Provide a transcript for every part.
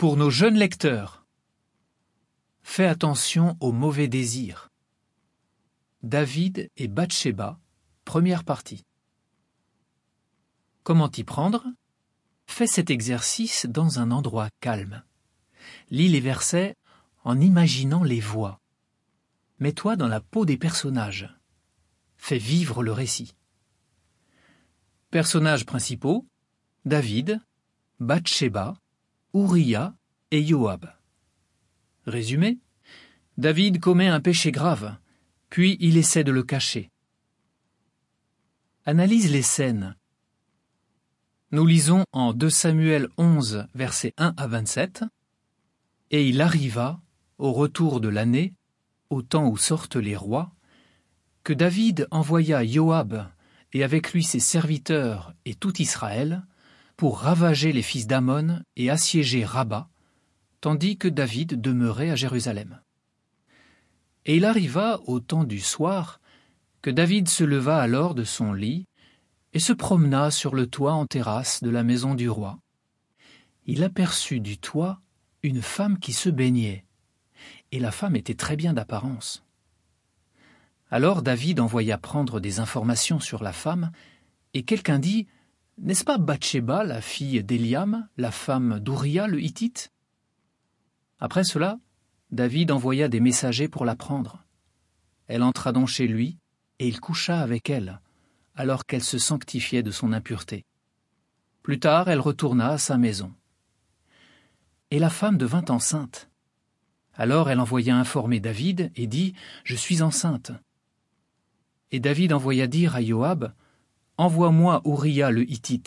Pour nos jeunes lecteurs, fais attention aux mauvais désirs. David et Bathsheba, première partie. Comment t'y prendre? Fais cet exercice dans un endroit calme. Lis les versets en imaginant les voix. Mets-toi dans la peau des personnages. Fais vivre le récit. Personnages principaux, David, Bathsheba, Uriah et Yoab. Résumé, David commet un péché grave, puis il essaie de le cacher. Analyse les scènes. Nous lisons en 2 Samuel 11, versets 1 à 27, « Et il arriva, au retour de l'année, au temps où sortent les rois, que David envoya Yoab et avec lui ses serviteurs et tout Israël pour ravager les fils d'Ammon et assiéger Rabba, tandis que David demeurait à Jérusalem. Et il arriva au temps du soir que David se leva alors de son lit et se promena sur le toit en terrasse de la maison du roi. Il aperçut du toit une femme qui se baignait, et la femme était très bien d'apparence. Alors David envoya prendre des informations sur la femme, et quelqu'un dit « N'est-ce pas Bathsheba, la fille d'Éliam, la femme d'Uriah le Hittite ?» Après cela, David envoya des messagers pour la prendre. Elle entra donc chez lui, et il coucha avec elle, alors qu'elle se sanctifiait de son impureté. Plus tard, elle retourna à sa maison. Et la femme devint enceinte. Alors elle envoya informer David et dit « Je suis enceinte ». Et David envoya dire à Yoab « Envoie-moi Uriah le Hittite ».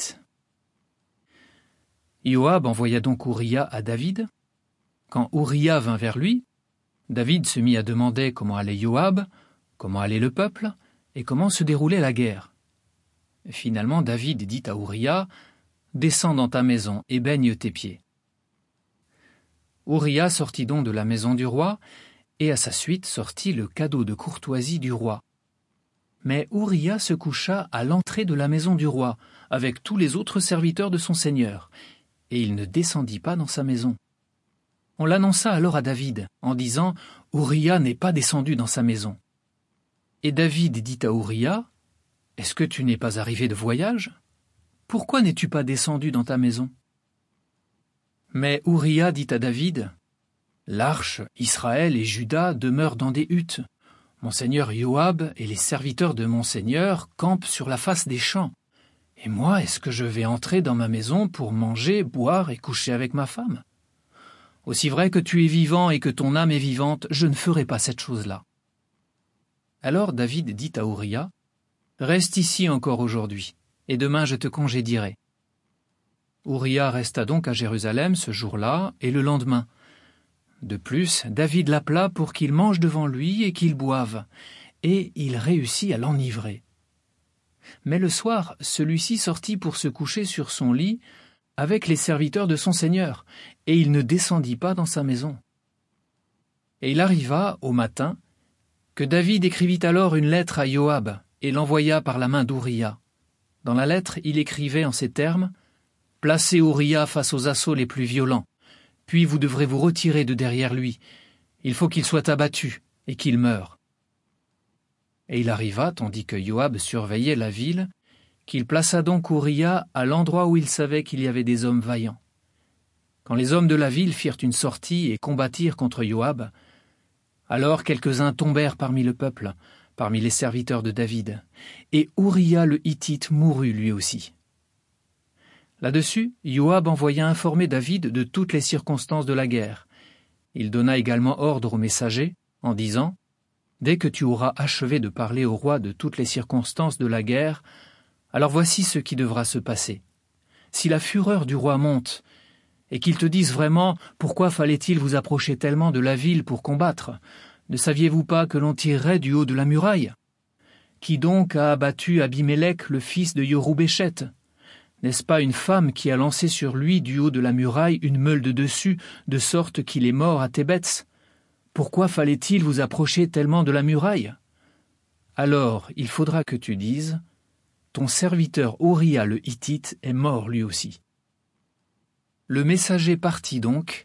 Yoab envoya donc Uriah à David. Quand Uriah vint vers lui, David se mit à demander comment allait Yoab, comment allait le peuple et comment se déroulait la guerre. Finalement, David dit à Uriah « Descends dans ta maison et baigne tes pieds ». Uriah sortit donc de la maison du roi, et à sa suite sortit le cadeau de courtoisie du roi. Mais Uriah se coucha à l'entrée de la maison du roi, avec tous les autres serviteurs de son seigneur, et il ne descendit pas dans sa maison. On l'annonça alors à David, en disant « Uriah n'est pas descendu dans sa maison ». Et David dit à Uriah « Est-ce que tu n'es pas arrivé de voyage? Pourquoi n'es-tu pas descendu dans ta maison ?» Mais Uriah dit à David, « L'arche, Israël et Juda demeurent dans des huttes. Mon seigneur Yoab et les serviteurs de mon seigneur campent sur la face des champs. Et moi, est-ce que je vais entrer dans ma maison pour manger, boire et coucher avec ma femme? Aussi vrai que tu es vivant et que ton âme est vivante, je ne ferai pas cette chose-là. » Alors David dit à Uriah, « Reste ici encore aujourd'hui, et demain je te congédierai. » Uriah resta donc à Jérusalem ce jour-là et le lendemain. De plus, David l'appela pour qu'il mange devant lui et qu'il boive, et il réussit à l'enivrer. Mais le soir, celui-ci sortit pour se coucher sur son lit avec les serviteurs de son seigneur, et il ne descendit pas dans sa maison. Et il arriva, au matin, que David écrivit alors une lettre à Yoab et l'envoya par la main d'Uriah. Dans la lettre, il écrivait en ces termes « Placez Uriah face aux assauts les plus violents, puis vous devrez vous retirer de derrière lui. Il faut qu'il soit abattu et qu'il meure. » Et il arriva, tandis que Yoab surveillait la ville, qu'il plaça donc Uriah à l'endroit où il savait qu'il y avait des hommes vaillants. Quand les hommes de la ville firent une sortie et combattirent contre Yoab, alors quelques-uns tombèrent parmi le peuple, parmi les serviteurs de David, et Uriah le Hittite mourut lui aussi. Là-dessus, Yoab envoya informer David de toutes les circonstances de la guerre. Il donna également ordre aux messagers, en disant « Dès que tu auras achevé de parler au roi de toutes les circonstances de la guerre, alors voici ce qui devra se passer. Si la fureur du roi monte, et qu'il te dise vraiment « Pourquoi fallait-il vous approcher tellement de la ville pour combattre? Ne saviez-vous pas que l'on tirerait du haut de la muraille? Qui donc a abattu Abimélec, le fils de Yorubéchet? N'est-ce pas une femme qui a lancé sur lui du haut de la muraille une meule de dessus, de sorte qu'il est mort à Thébets? Pourquoi fallait-il vous approcher tellement de la muraille? Alors il faudra que tu dises, ton serviteur Uriah le Hittite est mort lui aussi. » Le messager partit donc,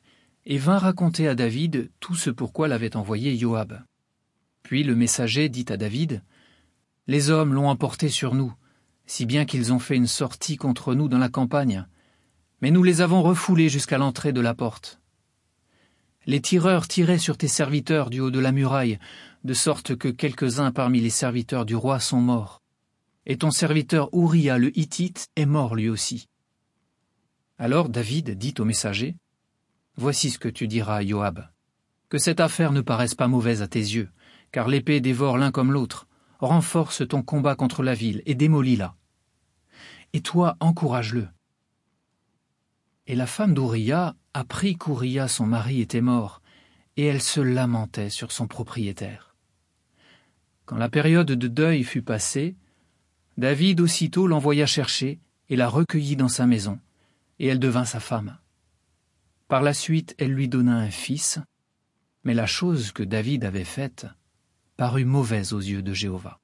et vint raconter à David tout ce pourquoi l'avait envoyé Joab. Puis le messager dit à David, « Les hommes l'ont emporté sur nous, si bien qu'ils ont fait une sortie contre nous dans la campagne, mais nous les avons refoulés jusqu'à l'entrée de la porte. Les tireurs tiraient sur tes serviteurs du haut de la muraille, de sorte que quelques-uns parmi les serviteurs du roi sont morts. Et ton serviteur Ouria le Hittite est mort lui aussi. » Alors David dit au messager, « Voici ce que tu diras à Joab. Que cette affaire ne paraisse pas mauvaise à tes yeux, car l'épée dévore l'un comme l'autre. Renforce ton combat contre la ville et démolis-la. Et toi, encourage-le. » Et la femme d'Ouria apprit qu'Ouria, son mari, était mort, et elle se lamentait sur son propriétaire. Quand la période de deuil fut passée, David aussitôt l'envoya chercher et la recueillit dans sa maison, et elle devint sa femme. Par la suite, elle lui donna un fils, mais la chose que David avait faite parut mauvaise aux yeux de Jéhovah.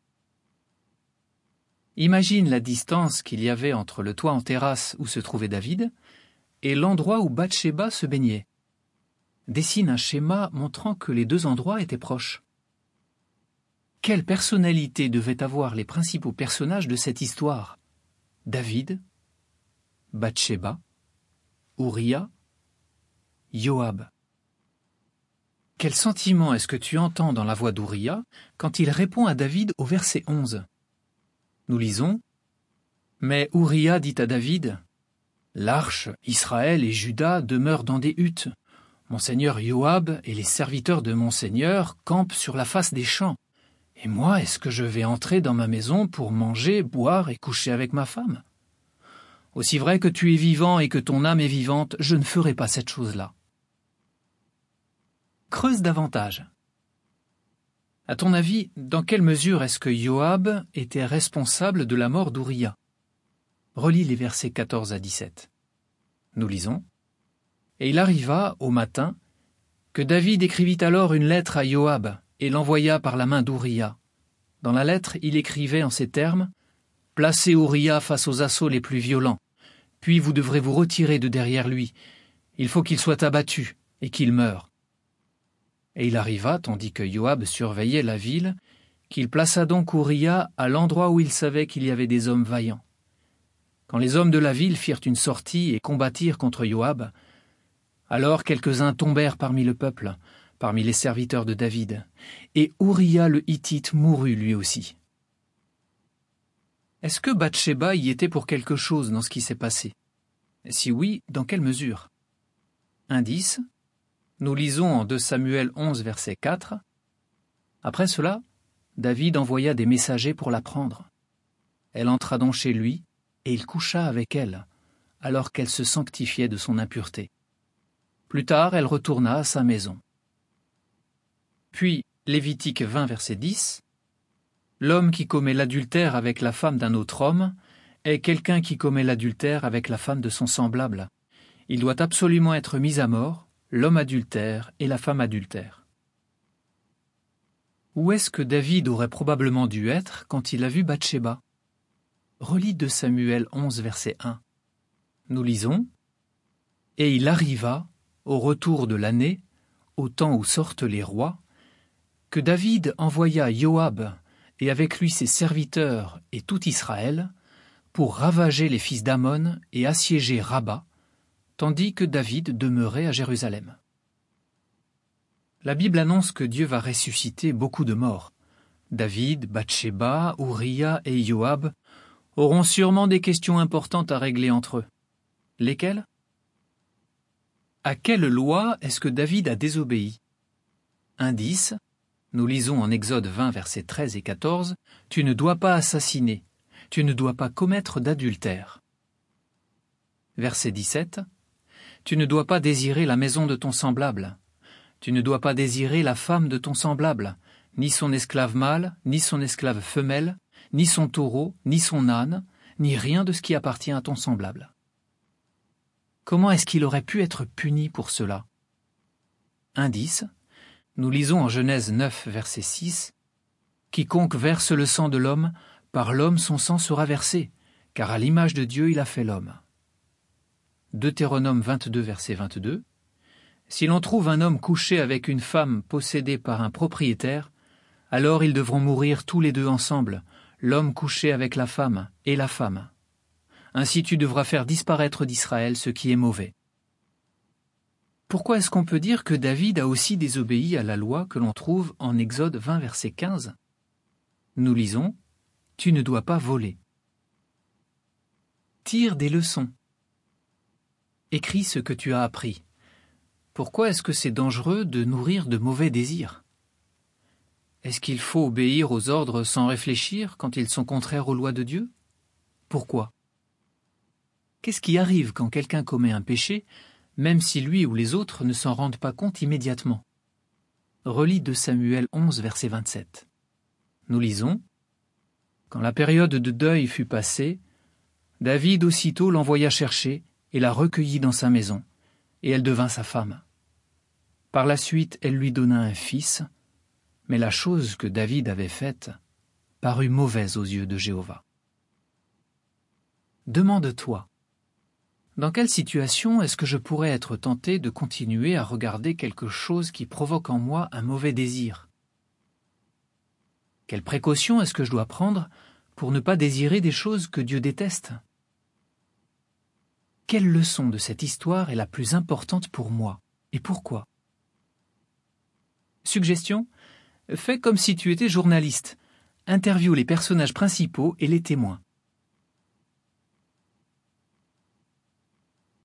Imagine la distance qu'il y avait entre le toit en terrasse où se trouvait David et l'endroit où Bathsheba se baignait. Dessine un schéma montrant que les deux endroits étaient proches. Quelle personnalité devaient avoir les principaux personnages de cette histoire? David, Bathsheba, Ouria, Joab. Quel sentiment est-ce que tu entends dans la voix d'Ouria quand il répond à David au verset 11? Nous lisons, « Mais Ouria dit à David, « L'arche, Israël et Juda demeurent dans des huttes. Mon seigneur Joab et les serviteurs de mon seigneur campent sur la face des champs. Et moi, est-ce que je vais entrer dans ma maison pour manger, boire et coucher avec ma femme? Aussi vrai que tu es vivant et que ton âme est vivante, je ne ferai pas cette chose-là. » Creuse davantage. À ton avis, dans quelle mesure est-ce que Joab était responsable de la mort d'Ouria? Relis les versets 14 à 17. Nous lisons. « Et il arriva, au matin, que David écrivit alors une lettre à Joab et l'envoya par la main d'Ouria. Dans la lettre, il écrivait en ces termes, « Placez Ouria face aux assauts les plus violents, puis vous devrez vous retirer de derrière lui. Il faut qu'il soit abattu et qu'il meure. » Et il arriva, tandis que Joab surveillait la ville, qu'il plaça donc Ouria à l'endroit où il savait qu'il y avait des hommes vaillants. Quand les hommes de la ville firent une sortie et combattirent contre Joab, alors quelques-uns tombèrent parmi le peuple, parmi les serviteurs de David, et Ouria le Hittite mourut lui aussi. Est-ce que Bathsheba y était pour quelque chose dans ce qui s'est passé? Si oui, dans quelle mesure? Indice. Nous lisons en 2 Samuel 11, verset 4. Après cela, David envoya des messagers pour la prendre. Elle entra donc chez lui, et il coucha avec elle, alors qu'elle se sanctifiait de son impureté. Plus tard, elle retourna à sa maison. Puis, Lévitique 20, verset 10. L'homme qui commet l'adultère avec la femme d'un autre homme est quelqu'un qui commet l'adultère avec la femme de son semblable. Il doit absolument être mis à mort, l'homme adultère et la femme adultère. Où est-ce que David aurait probablement dû être quand il a vu Bathsheba? Relis 2 Samuel 11, verset 1. Nous lisons « Et il arriva, au retour de l'année, au temps où sortent les rois, que David envoya Joab et avec lui ses serviteurs et tout Israël pour ravager les fils d'Ammon et assiéger Rabba, tandis que David demeurait à Jérusalem. » La Bible annonce que Dieu va ressusciter beaucoup de morts. David, Bathsheba, Ouria et Joab auront sûrement des questions importantes à régler entre eux. Lesquelles? À quelle loi est-ce que David a désobéi? Indice. Nous lisons en Exode 20, versets 13 et 14, « Tu ne dois pas assassiner, tu ne dois pas commettre d'adultère. » Verset 17. « Tu ne dois pas désirer la maison de ton semblable. Tu ne dois pas désirer la femme de ton semblable, ni son esclave mâle, ni son esclave femelle, ni son taureau, ni son âne, ni rien de ce qui appartient à ton semblable. » Comment est-ce qu'il aurait pu être puni pour cela? Indice. Nous lisons en Genèse 9, verset 6, « Quiconque verse le sang de l'homme, par l'homme son sang sera versé, car à l'image de Dieu il a fait l'homme. » Deutéronome 22, verset 22, « Si l'on trouve un homme couché avec une femme possédée par un propriétaire, alors ils devront mourir tous les deux ensemble, l'homme couché avec la femme et la femme. Ainsi tu devras faire disparaître d'Israël ce qui est mauvais. Pourquoi est-ce qu'on peut dire que David a aussi désobéi à la loi que l'on trouve en Exode 20, verset 15 ? Nous lisons « Tu ne dois pas voler ». Tire des leçons. Écris ce que tu as appris. Pourquoi est-ce que c'est dangereux de nourrir de mauvais désirs ? Est-ce qu'il faut obéir aux ordres sans réfléchir quand ils sont contraires aux lois de Dieu ? Pourquoi ? Qu'est-ce qui arrive quand quelqu'un commet un péché, même si lui ou les autres ne s'en rendent pas compte immédiatement ? Relis 2 Samuel 11, verset 27. Nous lisons « Quand la période de deuil fut passée, David aussitôt l'envoya chercher et la recueillit dans sa maison, et elle devint sa femme. Par la suite, elle lui donna un fils, mais la chose que David avait faite parut mauvaise aux yeux de Jéhovah. » Demande-toi, dans quelle situation est-ce que je pourrais être tenté de continuer à regarder quelque chose qui provoque en moi un mauvais désir ? Quelle précaution est-ce que je dois prendre pour ne pas désirer des choses que Dieu déteste ? Quelle leçon de cette histoire est la plus importante pour moi et pourquoi ? Suggestion : fais comme si tu étais journaliste. Interviewe les personnages principaux et les témoins.